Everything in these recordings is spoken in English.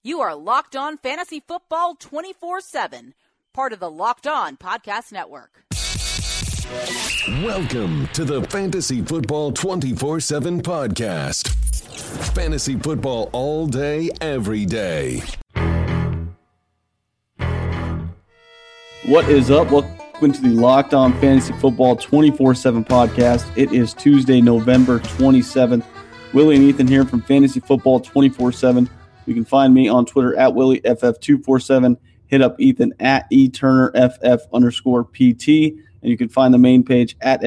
You are Locked On Fantasy Football 24/7, part of the Locked On Podcast Network. Welcome to the Fantasy Football 24/7 podcast. Fantasy football all day, every day. What is up? Welcome to the Locked On Fantasy Football 24/7 podcast. It is Tuesday, November 27th. Willie and Ethan here from Fantasy Football 24/7. You can find me on Twitter at WillieFF247. Hit up Ethan at eTurnerFF_PT. And you can find the main page at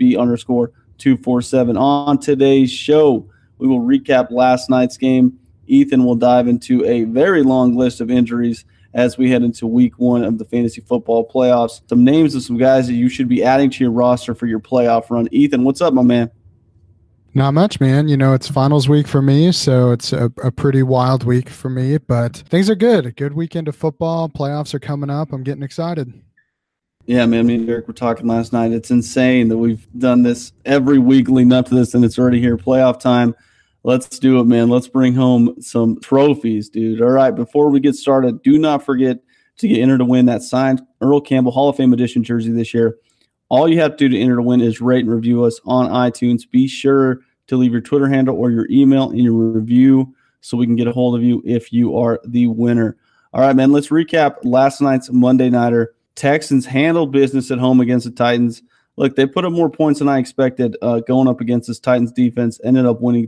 FFB_247. On today's show, we will recap last night's game. Ethan will dive into a very long list of injuries as we head into week one of the fantasy football playoffs. Some names of some guys that you should be adding to your roster for your playoff run. Ethan, what's up, my man? Not much, man. You know, it's finals week for me, so it's a pretty wild week for me, but things are good. A good weekend of football. Playoffs are coming up. I'm getting excited. Yeah, man, me and Derek were talking last night. It's insane that we've done this every week leading up to this, and it's already here. Playoff time. Let's do it, man. Let's bring home some trophies, dude. All right, before we get started, do not forget to get entered to win that signed Earl Campbell Hall of Fame edition jersey this year. All you have to do to enter to win is rate and review us on iTunes. Be sure to leave your Twitter handle or your email in your review so we can get a hold of you if you are the winner. All right, man, let's recap last night's Monday Nighter. Texans handled business at home against the Titans. Look, they put up more points than I expected going up against this Titans defense. Ended up winning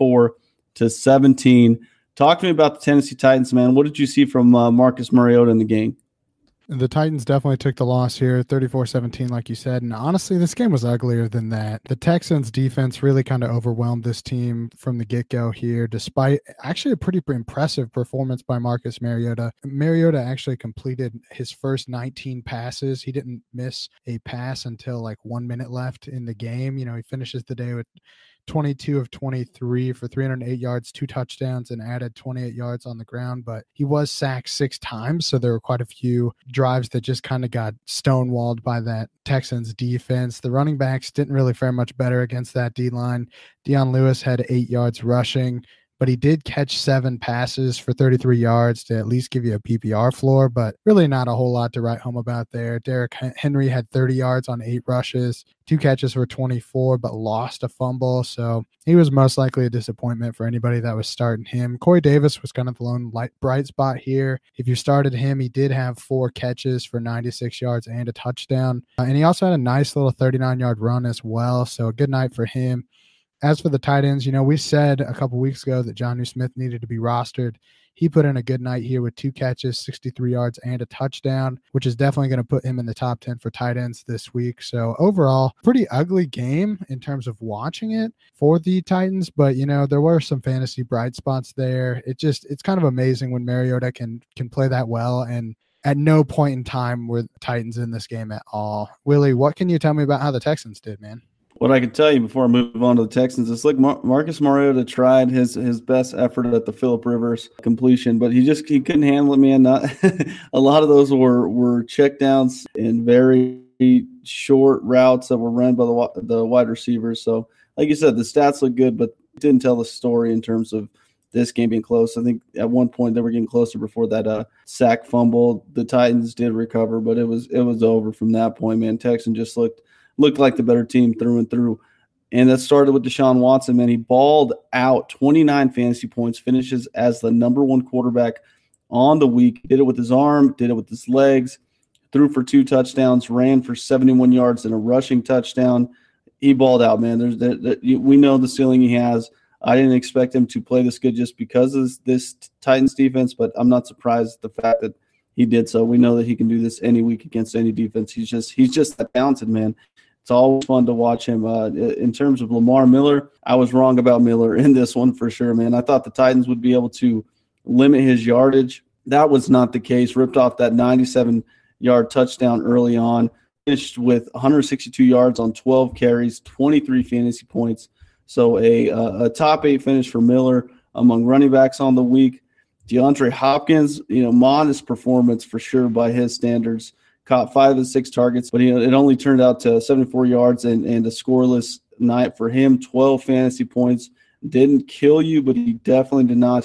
34-17. Talk to me about the Tennessee Titans, man. What did you see from Marcus Mariota in the game? The Titans definitely took the loss here, 34-17, like you said. And honestly, this game was uglier than that. The Texans defense really kind of overwhelmed this team from the get-go here, despite actually a pretty impressive performance by Marcus Mariota. Mariota actually completed his first 19 passes. He didn't miss a pass until like 1 minute left in the game. You know, he finishes the day with 22 of 23 for 308 yards, 2 touchdowns, and added 28 yards on the ground. But he was sacked 6 times, so there were quite a few drives that just kind of got stonewalled by that Texans defense. The running backs didn't really fare much better against that D-line. Dion Lewis had 8 yards rushing, but he did catch 7 passes for 33 yards to at least give you a PPR floor, but really not a whole lot to write home about there. Derrick Henry had 30 yards on 8 rushes, 2 catches for 24, but lost a fumble, so he was most likely a disappointment for anybody that was starting him. Corey Davis was kind of the lone bright spot here. If you started him, he did have 4 catches for 96 yards and a touchdown, and he also had a nice little 39-yard run as well, so a good night for him. As for the tight ends, you know, we said a couple weeks ago that Jonnu Smith needed to be rostered. He put in a good night here with 2 catches, 63 yards, and a touchdown, which is definitely going to put him in the top 10 for tight ends this week. So overall, pretty ugly game in terms of watching it for the Titans. But, you know, there were some fantasy bright spots there. It's kind of amazing when Mariota can play that well, and at no point in time were the Titans in this game at all. Willie, what can you tell me about how the Texans did, man? What I can tell you before I move on to the Texans is, look, Marcus Mariota tried his best effort at the Phillip Rivers completion, but he couldn't handle it, man. Not a lot of those were check downs and very short routes that were run by the wide receivers. So, like you said, the stats look good, but didn't tell the story in terms of this game being close. I think at one point they were getting closer before that sack fumble. The Titans did recover, but it was over from that point, man. Texans just looked like the better team through and through. And that started with Deshaun Watson, man. He balled out 29 fantasy points, finishes as the number 1 quarterback on the week. Did it with his arm, did it with his legs, threw for 2 touchdowns, ran for 71 yards and a rushing touchdown. He balled out, man. We know the ceiling he has. I didn't expect him to play this good just because of this Titans defense, but I'm not surprised at the fact that he did so. We know that he can do this any week against any defense. He's just that talented, man. It's always fun to watch him. In terms of Lamar Miller, I was wrong about Miller in this one for sure, man. I thought the Titans would be able to limit his yardage. That was not the case. Ripped off that 97-yard touchdown early on. Finished with 162 yards on 12 carries, 23 fantasy points. So a top 8 finish for Miller among running backs on the week. DeAndre Hopkins, modest performance for sure by his standards. Caught 5 of 6 targets, but it only turned out to 74 yards and a scoreless night for him. 12 fantasy points. Didn't kill you, but he definitely did not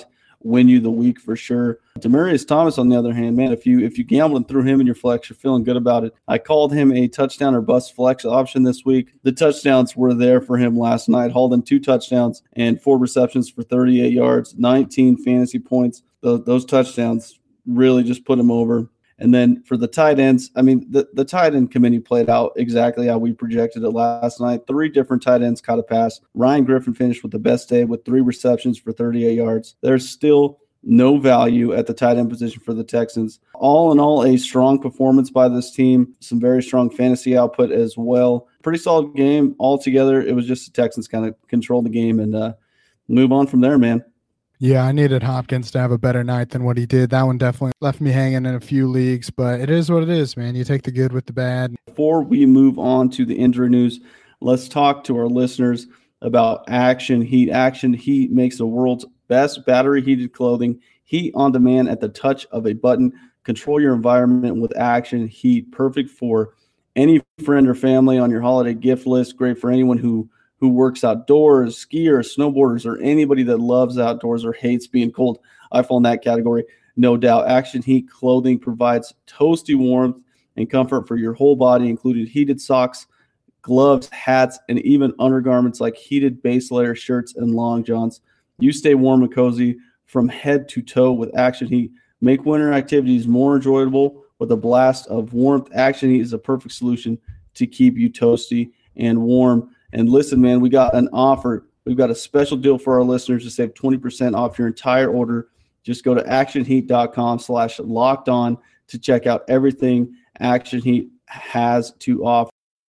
win you the week for sure. Demaryius Thomas, on the other hand, man, if you gambled and threw him in your flex, you're feeling good about it. I called him a touchdown or bust flex option this week. The touchdowns were there for him last night. Hauled in 2 touchdowns and 4 receptions for 38 yards, 19 fantasy points. Those touchdowns really just put him over. And then for the tight ends, I mean, the tight end committee played out exactly how we projected it last night. 3 different tight ends caught a pass. Ryan Griffin finished with the best day with 3 receptions for 38 yards. There's still no value at the tight end position for the Texans. All in all, a strong performance by this team. Some very strong fantasy output as well. Pretty solid game altogether. It was just the Texans kind of control the game and move on from there, man. Yeah, I needed Hopkins to have a better night than what he did. That one definitely left me hanging in a few leagues, but it is what it is, man. You take the good with the bad. Before we move on to the injury news, let's talk to our listeners about Action Heat. Action Heat makes the world's best battery-heated clothing. Heat on demand at the touch of a button. Control your environment with Action Heat. Perfect for any friend or family on your holiday gift list. Great for anyone who works outdoors, skiers, snowboarders, or anybody that loves outdoors or hates being cold. I fall in that category, no doubt. Action Heat clothing provides toasty warmth and comfort for your whole body, including heated socks, gloves, hats, and even undergarments like heated base layer shirts and long johns. You stay warm and cozy from head to toe with Action Heat. Make winter activities more enjoyable with a blast of warmth. Action Heat is a perfect solution to keep you toasty and warm. And listen, man, we got an offer. We've got a special deal for our listeners to save 20% off your entire order. Just go to actionheat.com/lockedon to check out everything Action Heat has to offer.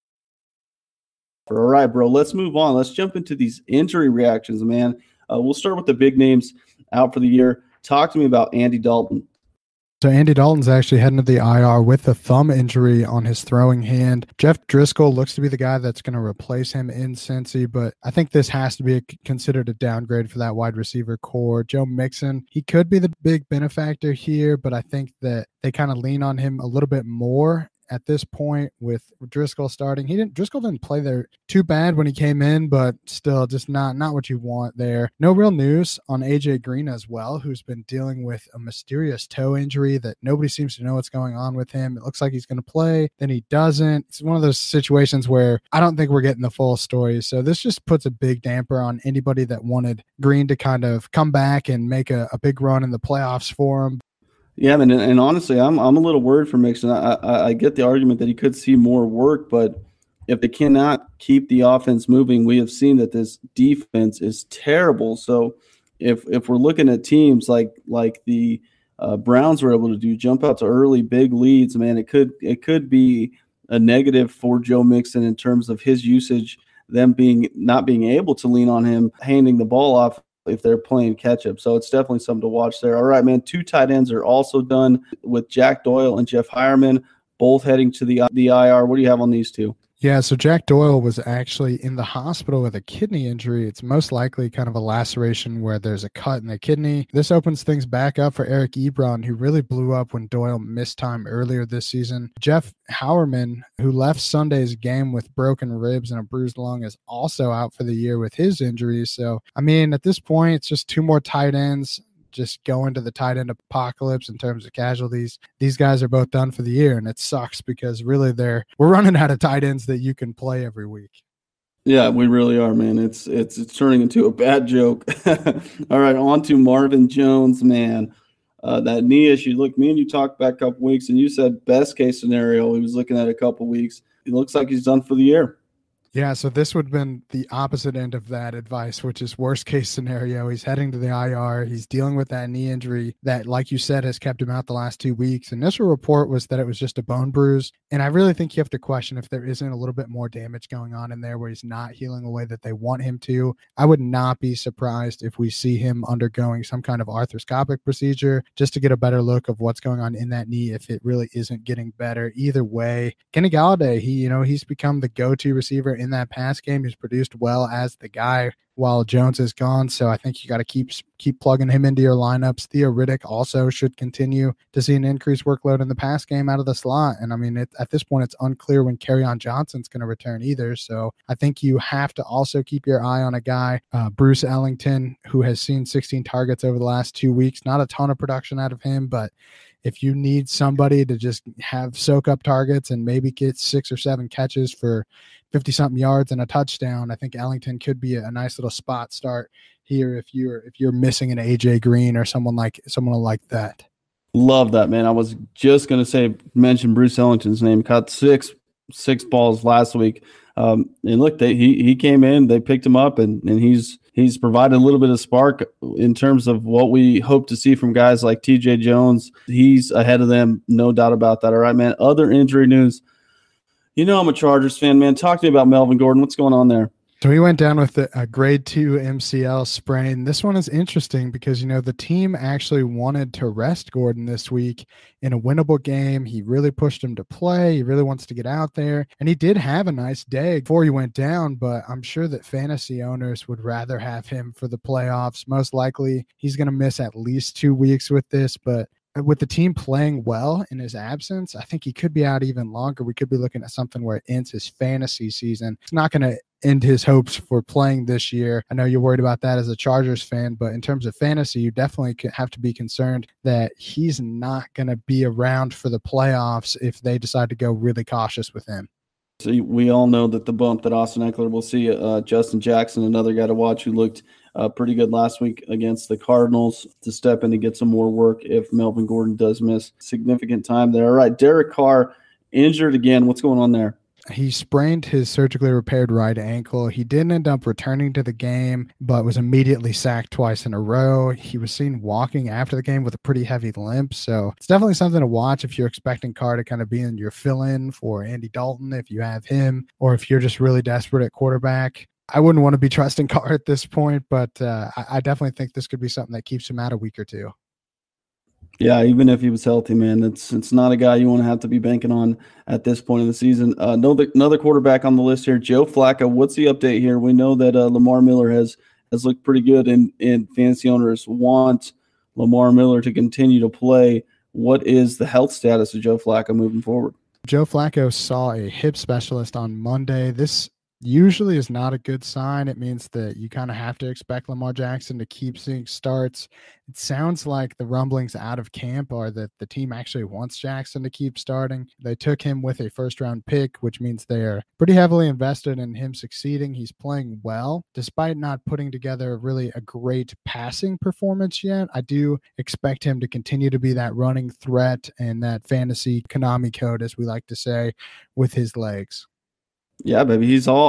All right, bro, let's move on. Let's jump into these injury reactions, man. We'll start with the big names out for the year. Talk to me about Andy Dalton. So Andy Dalton's actually heading to the IR with a thumb injury on his throwing hand. Jeff Driscoll looks to be the guy that's going to replace him in Cincy, but I think this has to be considered a downgrade for that wide receiver core. Joe Mixon, he could be the big benefactor here, but I think that they kind of lean on him a little bit more at this point with Driscoll starting. Driscoll didn't play there too bad when he came in, but still just not what you want there. No real news on AJ Green as well, who's been dealing with a mysterious toe injury that nobody seems to know what's going on with him. It looks like he's going to play, then he doesn't. It's one of those situations where I don't think we're getting the full story. So this just puts a big damper on anybody that wanted Green to kind of come back and make a big run in the playoffs for him. Yeah, man, and honestly, I'm a little worried for Mixon. I get the argument that he could see more work, but if they cannot keep the offense moving, we have seen that this defense is terrible. So if we're looking at teams like the Browns were able to do, jump out to early big leads, man, it could be a negative for Joe Mixon in terms of his usage, them not being able to lean on him, handing the ball off if they're playing catch-up. So it's definitely something to watch there. All right, man, 2 tight ends are also done with Jack Doyle and Jeff Hireman, both heading to the IR. What do you have on these two? Yeah, so Jack Doyle was actually in the hospital with a kidney injury. It's most likely kind of a laceration where there's a cut in the kidney. This opens things back up for Eric Ebron, who really blew up when Doyle missed time earlier this season. Jeff Howerman, who left Sunday's game with broken ribs and a bruised lung, is also out for the year with his injuries. So, I mean, at this point, it's just 2 more tight ends. Just go into the tight end apocalypse in terms of casualties. These guys are both done for the year, and it sucks because really we're running out of tight ends that you can play every week. Yeah, we really are, man. It's turning into a bad joke. All right, on to Marvin Jones, man. That knee issue. Look, me and you talked back a couple weeks, and you said best case scenario. He was looking at a couple weeks. It looks like he's done for the year. Yeah, so this would have been the opposite end of that advice, which is worst case scenario. He's heading to the IR. He's dealing with that knee injury that, like you said, has kept him out the last 2 weeks. Initial report was that it was just a bone bruise. And I really think you have to question if there isn't a little bit more damage going on in there where he's not healing the way that they want him to. I would not be surprised if we see him undergoing some kind of arthroscopic procedure just to get a better look of what's going on in that knee if it really isn't getting better. Either way, Kenny Golladay, he's become the go-to receiver in in that pass game. He's produced well as the guy while Jones is gone. So I think you got to keep plugging him into your lineups. Theo Riddick also should continue to see an increased workload in the pass game out of the slot. And I mean, at this point, it's unclear when Kerryon Johnson's going to return either. So I think you have to also keep your eye on a guy, Bruce Ellington, who has seen 16 targets over the last 2 weeks. Not a ton of production out of him, but if you need somebody to just have soak up targets and maybe get 6 or 7 catches for 50-something yards and a touchdown, I think Ellington could be a nice little spot start here if you're missing an AJ Green or someone like that. Love that, man. I was just going to mention Bruce Ellington's name. Caught six balls last week. And look, he came in, they picked him up, and he's provided a little bit of spark in terms of what we hope to see from guys like TJ Jones. He's ahead of them, no doubt about that. All right, man. Other injury news. You know I'm a Chargers fan, man. Talk to me about Melvin Gordon. What's going on there? So he went down with a grade 2 MCL sprain. This one is interesting because, the team actually wanted to rest Gordon this week in a winnable game. He really pushed him to play. He really wants to get out there. And he did have a nice day before he went down, but I'm sure that fantasy owners would rather have him for the playoffs. Most likely he's going to miss at least 2 weeks with this, but with the team playing well in his absence, I think he could be out even longer. We could be looking at something where it ends his fantasy season. It's not going to end his hopes for playing this year. I know you're worried about that as a Chargers fan, but in terms of fantasy, you definitely have to be concerned that he's not going to be around for the playoffs if they decide to go really cautious with him. So we all know that the bump that Austin Eckler will see. Justin Jackson, another guy to watch who looked pretty good last week against the Cardinals, to step in and get some more work if Melvin Gordon does miss significant time there. All right, Derek Carr injured again. What's going on there? He sprained his surgically repaired right ankle. He didn't end up returning to the game, but was immediately sacked twice in a row. He was seen walking after the game with a pretty heavy limp. So it's definitely something to watch if you're expecting Carr to kind of be in your fill-in for Andy Dalton, if you have him, or if you're just really desperate at quarterback. I wouldn't want to be trusting Carr at this point, but I definitely think this could be something that keeps him out a week or two. Yeah, even if he was healthy, man, it's not a guy you want to have to be banking on at this point in the season. Another quarterback on the list here, Joe Flacco. What's the update here? We know that Lamar Miller has looked pretty good, and fantasy owners want Lamar Miller to continue to play. What is the health status of Joe Flacco moving forward? Joe Flacco saw a hip specialist on Monday. This usually is not a good sign. It means that you kind of have to expect Lamar Jackson to keep seeing starts. It sounds like the rumblings out of camp are that the team actually wants Jackson to keep starting. They took him with a first-round pick, which means they are pretty heavily invested in him succeeding. He's playing well, despite not putting together really a great passing performance yet. I do expect him to continue to be that running threat and that fantasy Konami code, as we like to say, with his legs. Yeah, baby. He's got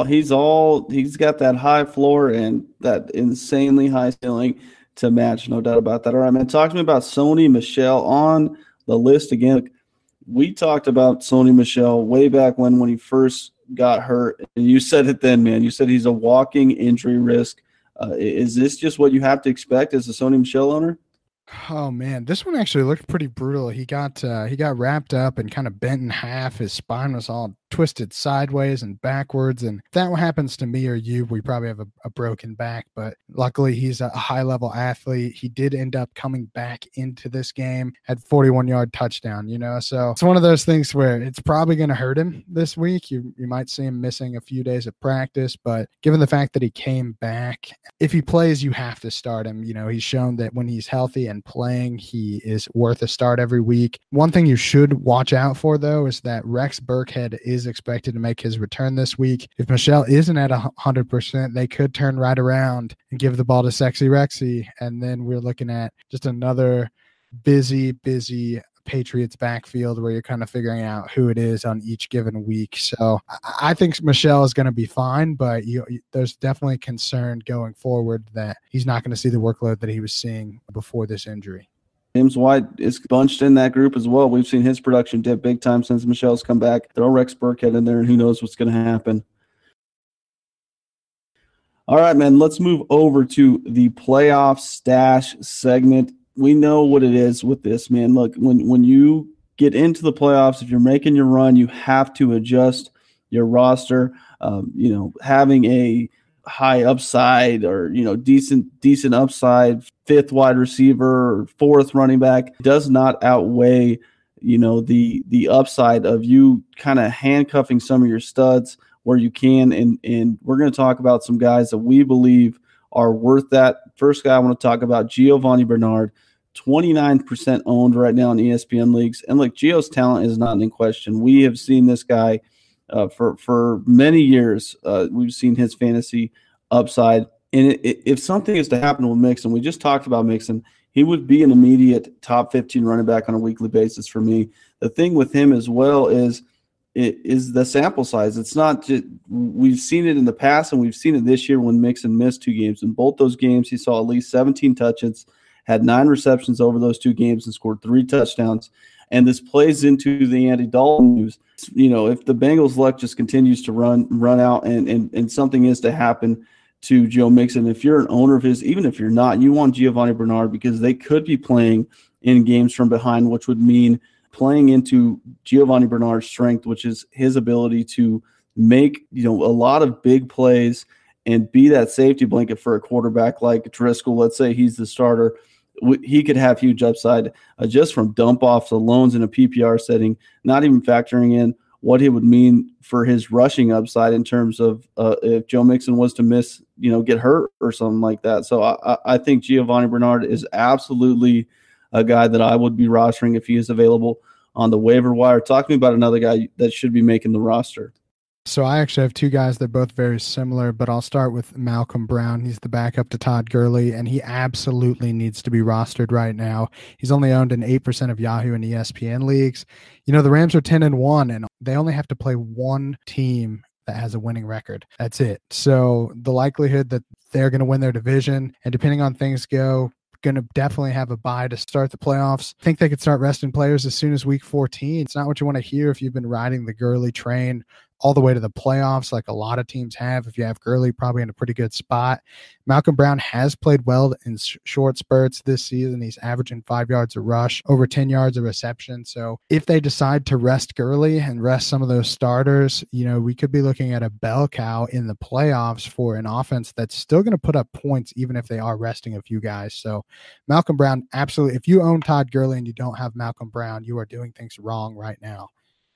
that high floor and that insanely high ceiling to match. No doubt about that. All right, man. Talk to me about Sony Michel on the list again. We talked about Sony Michel way back when he first got hurt. And you said it then, man. You said he's a walking injury risk. Is this just what you have to expect as a Sony Michel owner? Oh man, this one actually looked pretty brutal. He got wrapped up and kind of bent in half. His spine was all twisted sideways and backwards. And if that happens to me or you, we probably have a broken back. But luckily, he's a high-level athlete. He did end up coming back into this game at 41-yard touchdown. So it's one of those things where it's probably going to hurt him this week. You might see him missing a few days of practice, but given the fact that he came back, if he plays, you have to start him. He's shown that when he's healthy and playing, he is worth a start every week. One thing you should watch out for, though, is that Rex Burkhead is expected to make his return this week. If Michel isn't at 100%, they could turn right around and give the ball to Sexy Rexy, and then we're looking at just another busy Patriots backfield where you're kind of figuring out who it is on each given week. So I think Michel is going to be fine, but there's definitely concern going forward that he's not going to see the workload that he was seeing before this injury. James White is bunched in that group as well. We've seen his production dip big time since Michel's come back. Throw Rex Burkhead in there, and who knows what's going to happen. All right, man, let's move over to the playoff stash segment. We know what it is with this, man. Look, when you get into the playoffs, if you're making your run, you have to adjust your roster. Having a high upside or decent upside fifth wide receiver or fourth running back does not outweigh the upside of you kind of handcuffing some of your studs where you can. And we're going to talk about some guys that we believe are worth that. First guy I want to talk about, Giovanni Bernard, 29% owned right now in ESPN leagues. And look, Gio's talent is not in question. We have seen this guy for many years. We've seen his fantasy upside. And if something is to happen with Mixon, we just talked about Mixon, he would be an immediate top 15 running back on a weekly basis for me. The thing with him as well is the sample size. It's not just, we've seen it in the past and we've seen it this year when Mixon missed 2 games. In both those games, he saw at least 17 touches, had 9 receptions over those 2 games and scored 3 touchdowns. And this plays into the Andy Dalton news. If the Bengals' luck just continues to run out and something is to happen to Joe Mixon, if you're an owner of his, even if you're not, you want Giovanni Bernard because they could be playing in games from behind, which would mean playing into Giovanni Bernard's strength, which is his ability to make a lot of big plays and be that safety blanket for a quarterback like Driscoll. Let's say he's the starter. He could have huge upside just from dump-offs alone in a PPR setting, not even factoring in what it would mean for his rushing upside in terms of if Joe Mixon was to miss, get hurt or something like that. So I think Giovanni Bernard is absolutely a guy that I would be rostering if he is available on the waiver wire. Talk to me about another guy that should be making the roster. So I actually have 2 guys that are both very similar, but I'll start with Malcolm Brown. He's the backup to Todd Gurley, and he absolutely needs to be rostered right now. He's only owned in 8% of Yahoo and ESPN leagues. The Rams are 10-1, and they only have to play one team that has a winning record. That's it. So the likelihood that they're going to win their division, and depending on things go, going to definitely have a bye to start the playoffs. I think they could start resting players as soon as week 14. It's not what you want to hear if you've been riding the Gurley train all the way to the playoffs like a lot of teams have. If you have Gurley, probably in a pretty good spot. Malcolm Brown has played well in short spurts this season. He's averaging 5 yards a rush, over 10 yards a reception. So if they decide to rest Gurley and rest some of those starters, we could be looking at a bell cow in the playoffs for an offense that's still going to put up points even if they are resting a few guys. So Malcolm Brown, absolutely. If you own Todd Gurley and you don't have Malcolm Brown, you are doing things wrong right now.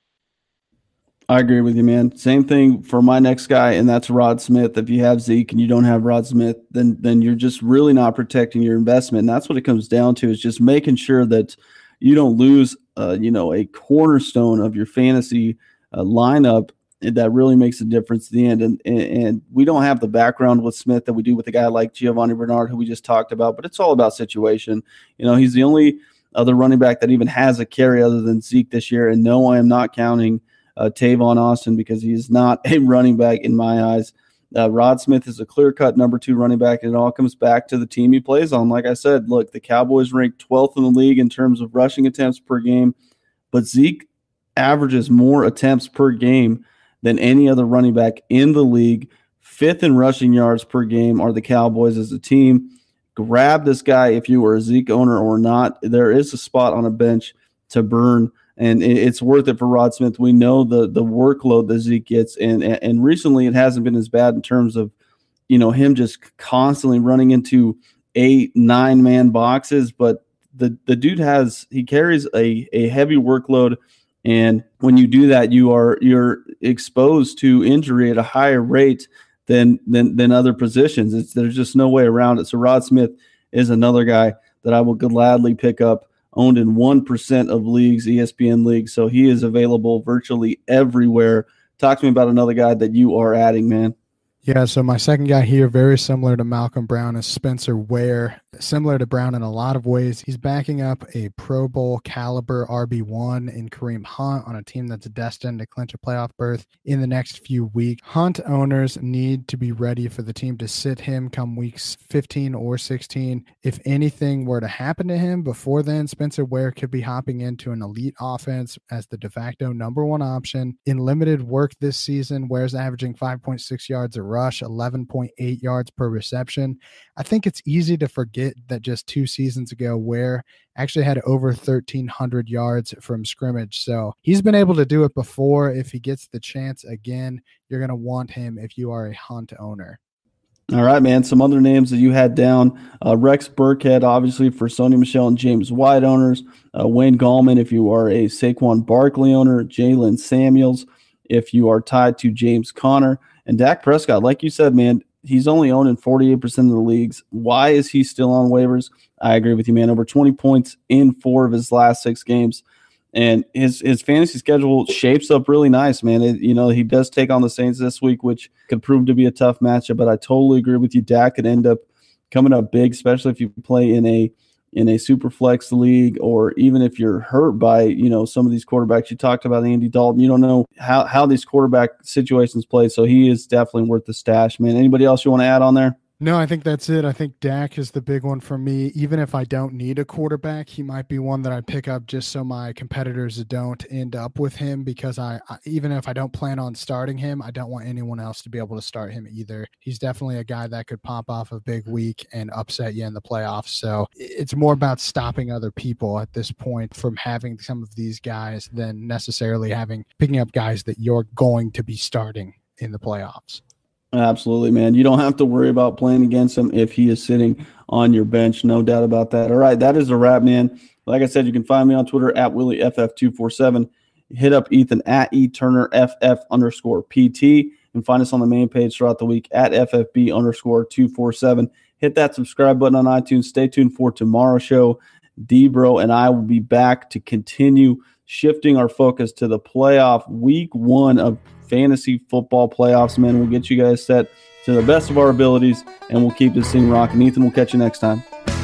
I agree with you, man. Same thing for my next guy, and that's Rod Smith. If you have Zeke and you don't have Rod Smith, then you're just really not protecting your investment. And that's what it comes down to, is just making sure that you don't lose, a cornerstone of your fantasy lineup that really makes a difference at the end. And we don't have the background with Smith that we do with a guy like Giovanni Bernard, who we just talked about, but it's all about situation. He's the only other running back that even has a carry other than Zeke this year. And no, I am not counting Tavon Austin because he is not a running back in my eyes. Rod Smith is a clear-cut number 2 running back, and it all comes back to the team he plays on. Like I said, look, the Cowboys ranked 12th in the league in terms of rushing attempts per game, but Zeke averages more attempts per game than any other running back in the league. 5th in rushing yards per game are the Cowboys as a team. Grab this guy if you were a Zeke owner or not. There is a spot on a bench to burn, and it's worth it for Rod Smith. We know the workload that Zeke gets, and recently it hasn't been as bad in terms of, him just constantly running into 8-9 man boxes. But the dude carries a heavy workload, and when you do that, you're exposed to injury at a higher rate than other positions. There's just no way around it. So Rod Smith is another guy that I will gladly pick up. Owned in 1% of leagues, ESPN leagues. So he is available virtually everywhere. Talk to me about another guy that you are adding, man. Yeah, so my second guy here, very similar to Malcolm Brown, is Spencer Ware. Similar to Brown in a lot of ways. He's backing up a Pro Bowl caliber RB1 in Kareem Hunt on a team that's destined to clinch a playoff berth in the next few weeks. Hunt owners need to be ready for the team to sit him come weeks 15 or 16. If anything were to happen to him before then, Spencer Ware could be hopping into an elite offense as the de facto number 1 option. In limited work this season, Ware's averaging 5.6 yards a rush, 11.8 yards per reception. I think it's easy to forget forget that just 2 seasons ago, Ware actually had over 1,300 yards from scrimmage. So he's been able to do it before. If he gets the chance again, you're going to want him if you are a Hunt owner. All right, man. Some other names that you had down. Rex Burkhead, obviously, for Sony Michel and James White owners. Wayne Gallman, if you are a Saquon Barkley owner. Jalen Samuels, if you are tied to James Conner. And Dak Prescott, like you said, man, he's only owned in 48% of the leagues. Why is he still on waivers? I agree with you, man. Over 20 points in 4 of his last 6 games. And his fantasy schedule shapes up really nice, man. He does take on the Saints this week, which could prove to be a tough matchup. But I totally agree with you. Dak could end up coming up big, especially if you play in a super flex league, or even if you're hurt by some of these quarterbacks. You talked about Andy Dalton. You don't know how these quarterback situations play, so he is definitely worth the stash, man. Anybody else you want to add on there? No, I think that's it. I think Dak is the big one for me. Even if I don't need a quarterback, he might be one that I pick up just so my competitors don't end up with him, because I even if I don't plan on starting him, I don't want anyone else to be able to start him either. He's definitely a guy that could pop off a big week and upset you in the playoffs. So it's more about stopping other people at this point from having some of these guys than necessarily picking up guys that you're going to be starting in the playoffs. Absolutely, man. You don't have to worry about playing against him if he is sitting on your bench. No doubt about that. All right, that is a wrap, man. Like I said, you can find me on Twitter at WillieFF247. Hit up Ethan at ETurnerFF_PT, and find us on the main page throughout the week at FFB_247. Hit that subscribe button on iTunes. Stay tuned for tomorrow's show. D-Bro and I will be back to continue shifting our focus to the playoff week 1 of fantasy football playoffs, man. We'll get you guys set to the best of our abilities, and we'll keep this thing rocking. Ethan, we'll catch you next time.